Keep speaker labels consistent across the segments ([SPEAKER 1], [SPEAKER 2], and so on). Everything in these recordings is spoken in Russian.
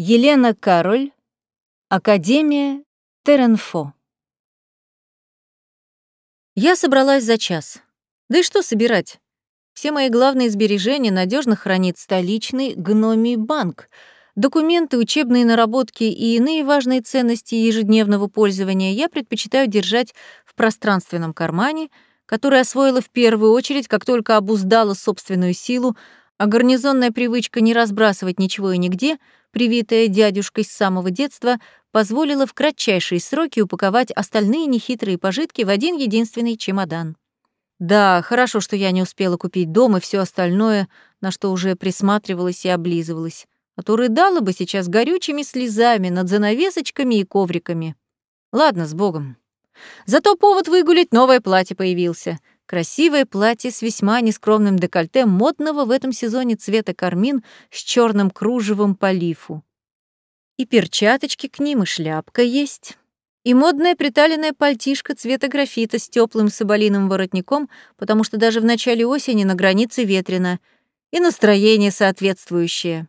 [SPEAKER 1] Елена Кароль, Академия Теренфо. Я собралась за час. Да и что собирать? Все мои главные сбережения надежно хранит столичный гномий банк. Документы, учебные наработки и иные важные ценности ежедневного пользования я предпочитаю держать в пространственном кармане, который освоила в первую очередь, как только обуздала собственную силу, а гарнизонная привычка не разбрасывать ничего и нигде, привитая дядюшкой с самого детства, позволила в кратчайшие сроки упаковать остальные нехитрые пожитки в один единственный чемодан. Да, хорошо, что я не успела купить дом и все остальное, на что уже присматривалась и облизывалась, а то рыдала бы сейчас горючими слезами над занавесочками и ковриками. Ладно, с Богом. Зато повод выгулять новое платье появился. Красивое платье с весьма нескромным декольте модного в этом сезоне цвета кармин с черным кружевом по лифу. И перчаточки к ним, и шляпка есть. И модная приталенная пальтишко цвета графита с теплым соболиным воротником, потому что даже в начале осени на границе ветрено, и настроение соответствующее.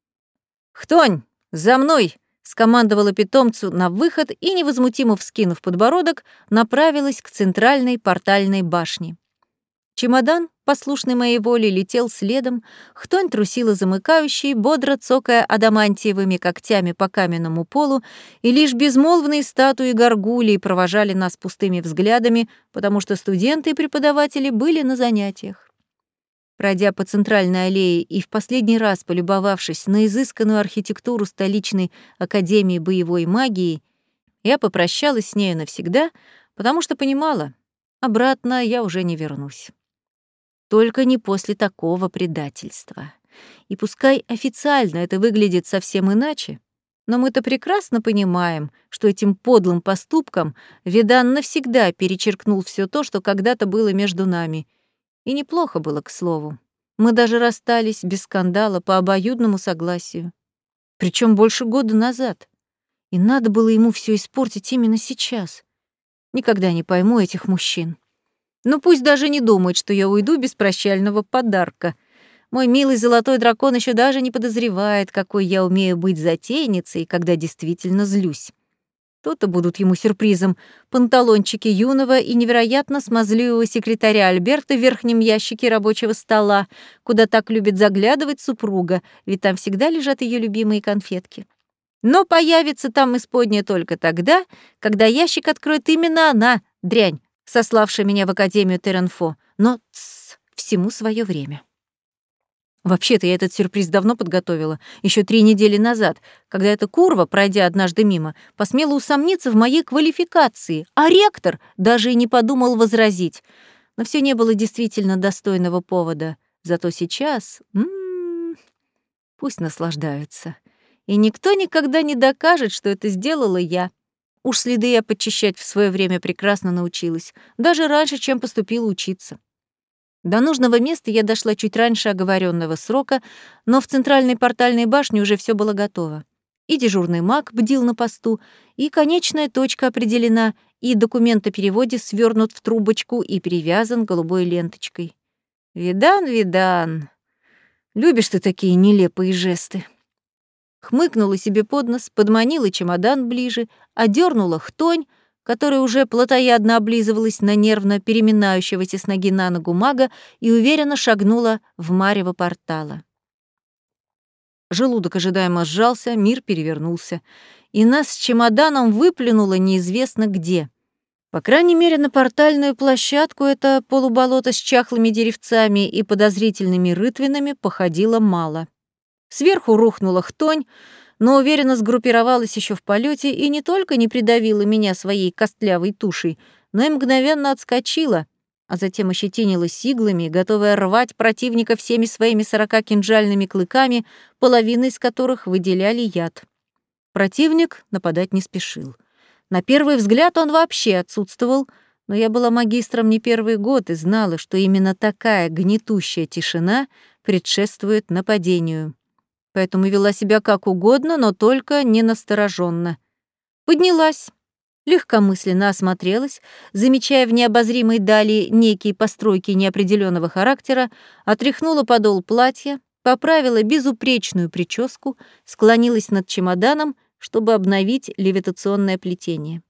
[SPEAKER 1] «Хтонь, за мной!» — скомандовала питомцу на выход и, невозмутимо вскинув подбородок, направилась к центральной портальной башне. Чемодан, послушный моей воле, летел следом, Хтонь трусила замыкающей, бодро цокая адамантиевыми когтями по каменному полу, и лишь безмолвные статуи горгулей провожали нас пустыми взглядами, потому что студенты и преподаватели были на занятиях. Пройдя по центральной аллее и в последний раз полюбовавшись на изысканную архитектуру столичной академии боевой магии, я попрощалась с нею навсегда, потому что понимала, обратно я уже не вернусь. Только не после такого предательства. И пускай официально это выглядит совсем иначе, но мы-то прекрасно понимаем, что этим подлым поступком Видан навсегда перечеркнул все то, что когда-то было между нами. И неплохо было, к слову. Мы даже расстались без скандала по обоюдному согласию. Причем больше года назад. И надо было ему все испортить именно сейчас. Никогда не пойму этих мужчин. Ну пусть даже не думает, что я уйду без прощального подарка. Мой милый золотой дракон еще даже не подозревает, какой я умею быть затейницей, когда действительно злюсь. То-то будут ему сюрпризом панталончики юного и невероятно смазливого секретаря Альберта в верхнем ящике рабочего стола, куда так любит заглядывать супруга, ведь там всегда лежат ее любимые конфетки. Но появится там исподняя только тогда, когда ящик откроет именно она, дрянь, сославшая меня в Академию Теренфо. Но всему свое время. Вообще-то я этот сюрприз давно подготовила, еще 3 недели назад, когда эта курва, пройдя однажды мимо, посмела усомниться в моей квалификации, а ректор даже и не подумал возразить. Но все не было действительно достойного повода. Зато сейчас... пусть наслаждаются. И никто никогда не докажет, что это сделала я. Уж следы я подчищать в свое время прекрасно научилась, даже раньше, чем поступила учиться. До нужного места я дошла чуть раньше оговоренного срока, но в центральной портальной башне уже все было готово. И дежурный маг бдил на посту, и конечная точка определена, и документ о переводе свернут в трубочку и перевязан голубой ленточкой. Видан, Видан, любишь ты такие нелепые жесты. Хмыкнула себе под нос, подманила чемодан ближе, одернула Хтонь, которая уже плотоядно облизывалась на нервно переминающегося с ноги на ногу мага и уверенно шагнула в марево портала. Желудок ожидаемо сжался, мир перевернулся, и нас с чемоданом выплюнуло неизвестно где. По крайней мере, на портальную площадку это полуболото с чахлыми деревцами и подозрительными рытвинами походило мало. Сверху рухнула Хтонь, но уверенно сгруппировалась еще в полете и не только не придавила меня своей костлявой тушей, но и мгновенно отскочила, а затем ощетинилась иглами, готовая рвать противника всеми своими 40 кинжальными клыками, половина из которых выделяли яд. Противник нападать не спешил. На первый взгляд он вообще отсутствовал, но я была магистром не первый год и знала, что именно такая гнетущая тишина предшествует нападению. Поэтому вела себя как угодно, но только не настороженно. Поднялась, легкомысленно осмотрелась, замечая в необозримой дали некие постройки неопределенного характера, отряхнула подол платья, поправила безупречную прическу, склонилась над чемоданом, чтобы обновить левитационное плетение.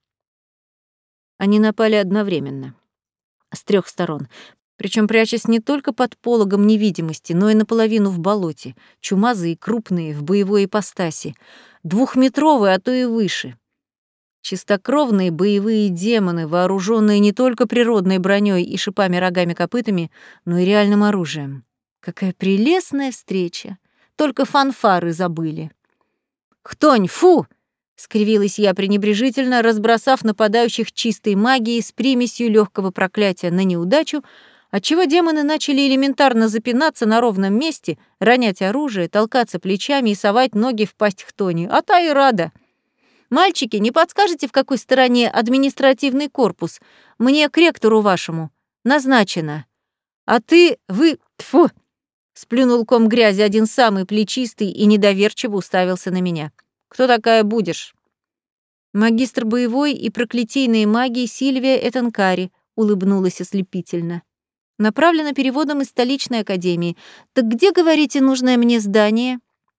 [SPEAKER 1] Они напали одновременно, с 3 сторон, причем прячась не только под пологом невидимости, но и наполовину в болоте, чумазые, крупные, в боевой ипостаси, 2-метровые, а то и выше. Чистокровные боевые демоны, вооруженные не только природной броней и шипами-рогами-копытами, но и реальным оружием. Какая прелестная встреча! Только фанфары забыли. «Хтонь, фу!» — скривилась я пренебрежительно, разбросав нападающих чистой магией с примесью легкого проклятия на неудачу, отчего демоны начали элементарно запинаться на ровном месте, ронять оружие, толкаться плечами и совать ноги в пасть Хтони. А та и рада. «Мальчики, не подскажете, в какой стороне административный корпус? Мне к ректору вашему. Назначено. А вы... Тьфу!» Сплюнул ком грязи один самый плечистый и недоверчиво уставился на меня. «Кто такая будешь?» «Магистр боевой и проклятийной магии Сильвия Этанкари», улыбнулась ослепительно. «Направлена переводом из столичной академии. Так где, говорите, нужное мне здание?»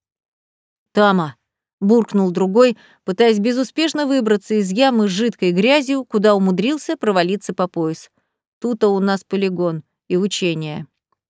[SPEAKER 1] «Тама», — буркнул другой, пытаясь безуспешно выбраться из ямы с жидкой грязью, куда умудрился провалиться по пояс. «Тут-то у нас полигон и учения».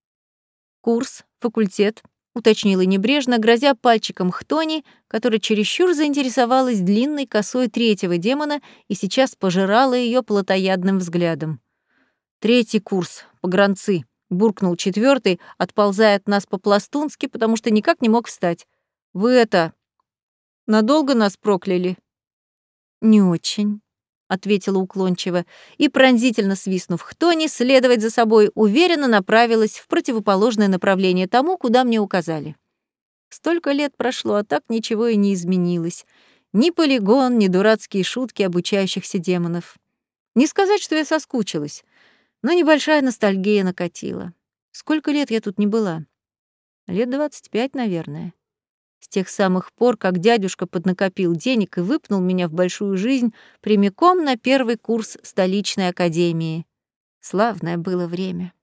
[SPEAKER 1] «Курс, факультет», — уточнила небрежно, грозя пальчиком Хтони, которая чересчур заинтересовалась длинной косой 3-го демона и сейчас пожирала ее плотоядным взглядом. «3-й курс, погранцы», — буркнул 4-й, отползая от нас по-пластунски, потому что никак не мог встать. «Вы это... надолго нас прокляли?» «Не очень», — ответила уклончиво, и, пронзительно свистнув Хтони, следовать за собой уверенно направилась в противоположное направление тому, куда мне указали. Столько лет прошло, а так ничего и не изменилось. Ни полигон, ни дурацкие шутки обучающихся демонов. Не сказать, что я соскучилась, но небольшая ностальгия накатила. Сколько лет я тут не была? Лет 25, наверное. С тех самых пор, как дядюшка поднакопил денег и выпнул меня в большую жизнь прямиком на 1-й курс столичной академии. Славное было время.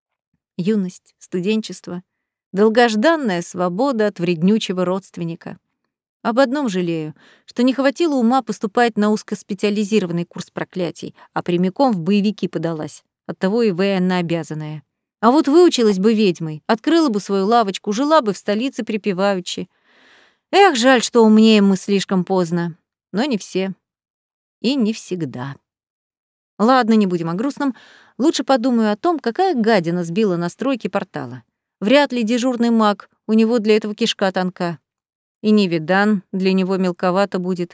[SPEAKER 1] Юность, студенчество, долгожданная свобода от вреднючего родственника. Об одном жалею, что не хватило ума поступать на узкоспециализированный курс проклятий, а прямиком в боевики подалась, оттого и военнообязанная. А вот выучилась бы ведьмой, открыла бы свою лавочку, жила бы в столице припеваючи. Эх, жаль, что умнеем мы слишком поздно. Но не все. И не всегда. Ладно, не будем о грустном. Лучше подумаю о том, какая гадина сбила настройки портала. Вряд ли дежурный маг, у него для этого кишка тонка. И Невидан для него мелковато будет.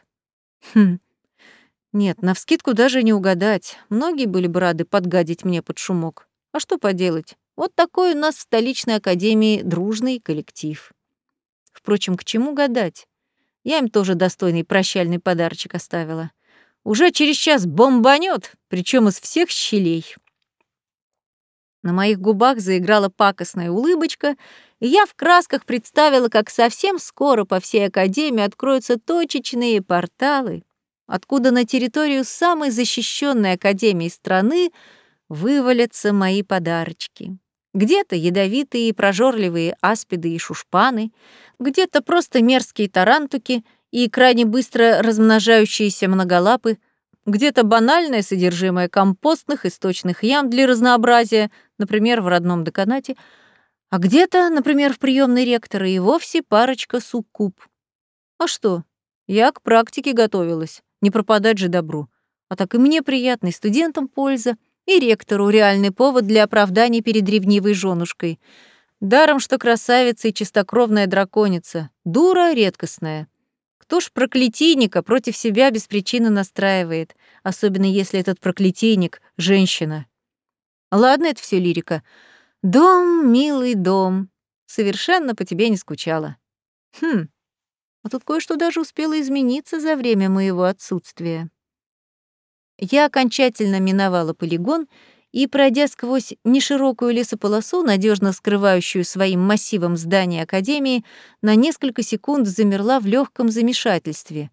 [SPEAKER 1] Нет, навскидку даже не угадать. Многие были бы рады подгадить мне под шумок. А что поделать? Вот такой у нас в столичной академии дружный коллектив. Впрочем, к чему гадать? Я им тоже достойный прощальный подарочек оставила. Уже через час бомбанет, причем из всех щелей. На моих губах заиграла пакостная улыбочка, и я в красках представила, как совсем скоро по всей академии откроются точечные порталы, откуда на территорию самой защищенной академии страны вывалятся мои подарочки. Где-то ядовитые и прожорливые аспиды и шушпаны, где-то просто мерзкие тарантуки и крайне быстро размножающиеся многолапы, где-то банальное содержимое компостных и сточных ям для разнообразия, например, в родном деканате, а где-то, например, в приёмной ректора, и вовсе парочка суккуб. А что? Я к практике готовилась, не пропадать же добру. А так и мне приятно, и студентам польза, и ректору реальный повод для оправданий перед ревнивой женушкой. Даром, что красавица и чистокровная драконица, дура редкостная. Кто ж проклятийника против себя без причины настраивает, особенно если этот проклятийник — женщина? Ладно, это все лирика. Дом, милый дом, совершенно по тебе не скучала. А тут кое-что даже успело измениться за время моего отсутствия. Я окончательно миновала полигон и, пройдя сквозь неширокую лесополосу, надежно скрывающую своим массивом здание академии, на несколько секунд замерла в легком замешательстве.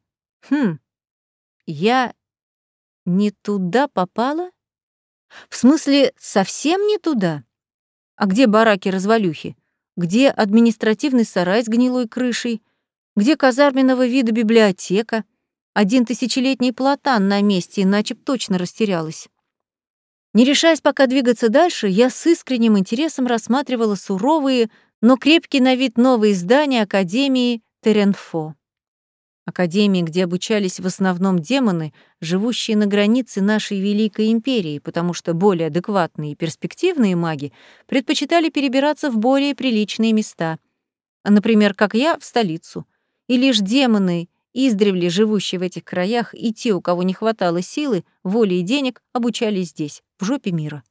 [SPEAKER 1] Я не туда попала? В смысле, совсем не туда? А где бараки-развалюхи? Где административный сарай с гнилой крышей? Где казарменного вида библиотека? Один тысячелетний платан на месте, иначе б точно растерялась. Не решаясь пока двигаться дальше, я с искренним интересом рассматривала суровые, но крепкие на вид новые здания Академии Теренфо. Академии, где обучались в основном демоны, живущие на границе нашей Великой Империи, потому что более адекватные и перспективные маги предпочитали перебираться в более приличные места. Например, как я, в столицу. И лишь демоны, издревле живущие в этих краях, и те, у кого не хватало силы, воли и денег, обучались здесь, в жопе мира.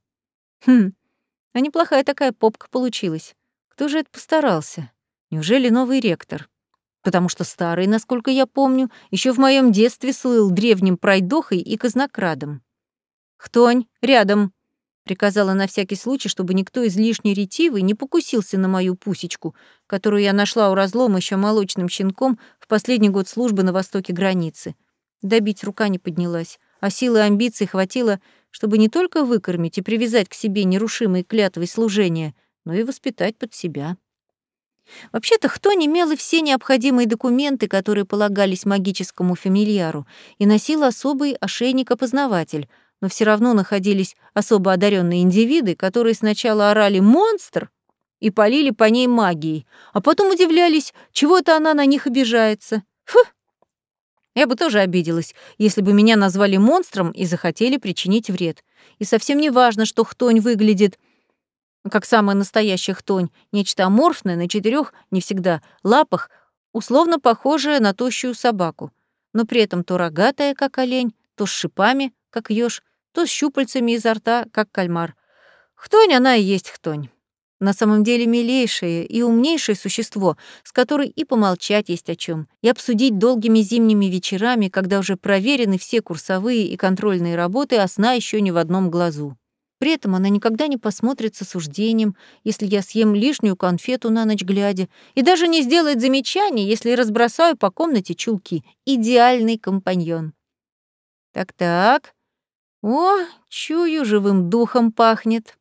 [SPEAKER 1] А неплохая такая попка получилась. Кто же это постарался? Неужели новый ректор? Потому что старый, насколько я помню, еще в моем детстве слыл древним пройдохой и казнокрадом. «Хтонь, рядом!» — приказала на всякий случай, чтобы никто излишне ретивый не покусился на мою пусечку, которую я нашла у разлома еще молочным щенком в последний год службы на востоке границы. Добить рука не поднялась, а силы и амбиций хватило, чтобы не только выкормить и привязать к себе нерушимой клятвой служения, но и воспитать под себя. Вообще-то Хтонь имела все необходимые документы, которые полагались магическому фамильяру, и носила особый ошейник-опознаватель, но все равно находились особо одаренные индивиды, которые сначала орали «монстр» и полили по ней магией, а потом удивлялись, чего это она на них обижается. Фу! Я бы тоже обиделась, если бы меня назвали монстром и захотели причинить вред. И совсем не важно, что Хтонь выглядит как самая настоящая хтонь, нечто аморфное на 4, не всегда, лапах, условно похожее на тощую собаку, но при этом то рогатая, как олень, то с шипами, как ёж, то с щупальцами изо рта, как кальмар. Хтонь она и есть хтонь. На самом деле милейшее и умнейшее существо, с которой и помолчать есть о чем, и обсудить долгими зимними вечерами, когда уже проверены все курсовые и контрольные работы, а сна еще ни в одном глазу. При этом она никогда не посмотрит с осуждением, если я съем лишнюю конфету на ночь глядя, и даже не сделает замечаний, если разбросаю по комнате чулки. Идеальный компаньон. Так-так. О, чую, живым духом пахнет.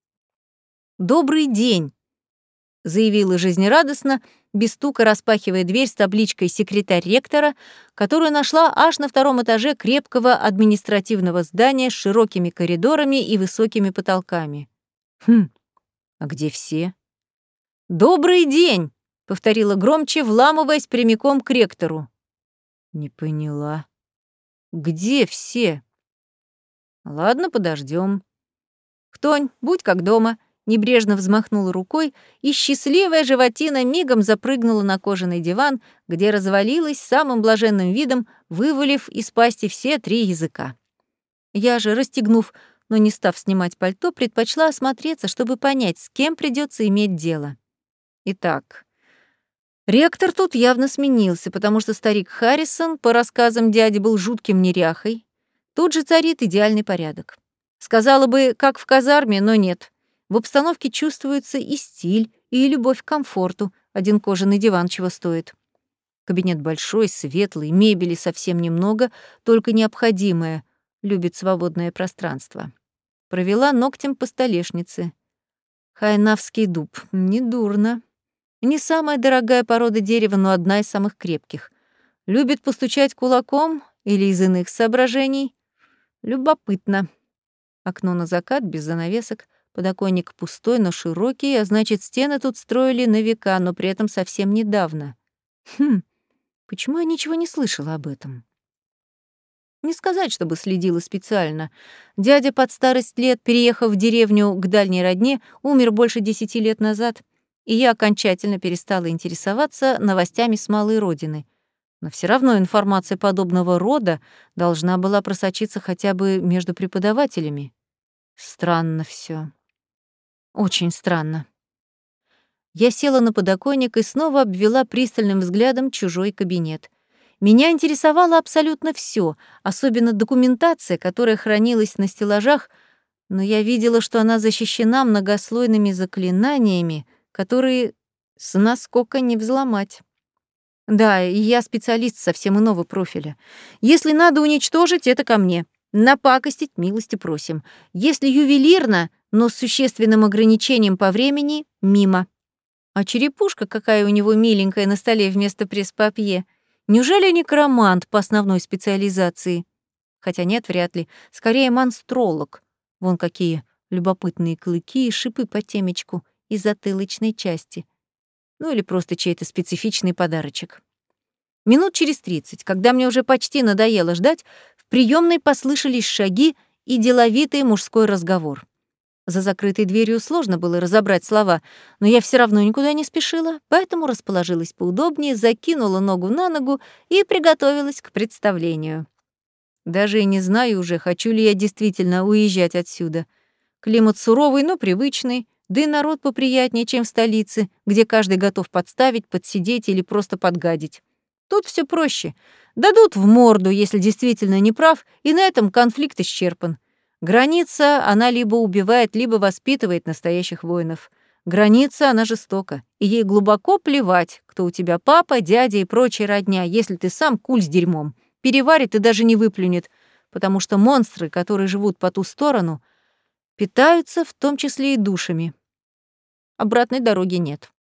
[SPEAKER 1] «Добрый день», — заявила жизнерадостно, без стука распахивая дверь с табличкой «Секретарь ректора», которую нашла аж на 2-м этаже крепкого административного здания с широкими коридорами и высокими потолками. А где все? «Добрый день», — повторила громче, вламываясь прямиком к ректору. Не поняла. Где все? Ладно, подождем. Хтонь, будь как дома. Небрежно взмахнула рукой, и счастливая животина мигом запрыгнула на кожаный диван, где развалилась самым блаженным видом, вывалив из пасти все 3 языка. Я же, расстегнув, но не став снимать пальто, предпочла осмотреться, чтобы понять, с кем придется иметь дело. Итак, ректор тут явно сменился, потому что старик Харрисон, по рассказам дяди, был жутким неряхой. Тут же царит идеальный порядок. Сказала бы, как в казарме, но нет. В обстановке чувствуется и стиль, и любовь к комфорту. Один кожаный диван чего стоит. Кабинет большой, светлый, мебели совсем немного, только необходимое. Любит свободное пространство. Провела ногтем по столешнице. Хайнавский дуб. Недурно. Не самая дорогая порода дерева, но одна из самых крепких. Любит постучать кулаком или из иных соображений. Любопытно. Окно на закат, без занавесок. Подоконник пустой, но широкий, а значит, стены тут строили на века, но при этом совсем недавно. Почему я ничего не слышала об этом? Не сказать, чтобы следила специально. Дядя под старость лет, переехав в деревню к дальней родне, умер больше 10 лет назад, и я окончательно перестала интересоваться новостями с малой родины. Но все равно информация подобного рода должна была просочиться хотя бы между преподавателями. Странно все. Очень странно. Я села на подоконник и снова обвела пристальным взглядом чужой кабинет. Меня интересовало абсолютно все, особенно документация, которая хранилась на стеллажах, но я видела, что она защищена многослойными заклинаниями, которые с наскока не взломать. Да, и я специалист совсем иного профиля. Если надо уничтожить, это ко мне. Напакостить милости просим. Если ювелирно, но с существенным ограничением по времени — мимо. А черепушка какая у него миленькая на столе вместо пресс-папье. Неужели некромант по основной специализации? Хотя нет, вряд ли. Скорее монстролог. Вон какие любопытные клыки и шипы по темечку и затылочной части. Ну или просто чей-то специфичный подарочек. Минут через 30, когда мне уже почти надоело ждать, в приёмной послышались шаги и деловитый мужской разговор. За закрытой дверью сложно было разобрать слова, но я все равно никуда не спешила, поэтому расположилась поудобнее, закинула ногу на ногу и приготовилась к представлению. Даже и не знаю уже, хочу ли я действительно уезжать отсюда. Климат суровый, но привычный, да и народ поприятнее, чем в столице, где каждый готов подставить, подсидеть или просто подгадить. Тут все проще. Дадут в морду, если действительно не прав, и на этом конфликт исчерпан. Граница, она либо убивает, либо воспитывает настоящих воинов. Граница, она жестока, и ей глубоко плевать, кто у тебя папа, дядя и прочая родня, если ты сам куль с дерьмом. Переварит и даже не выплюнет, потому что монстры, которые живут по ту сторону, питаются в том числе и душами. Обратной дороги нет.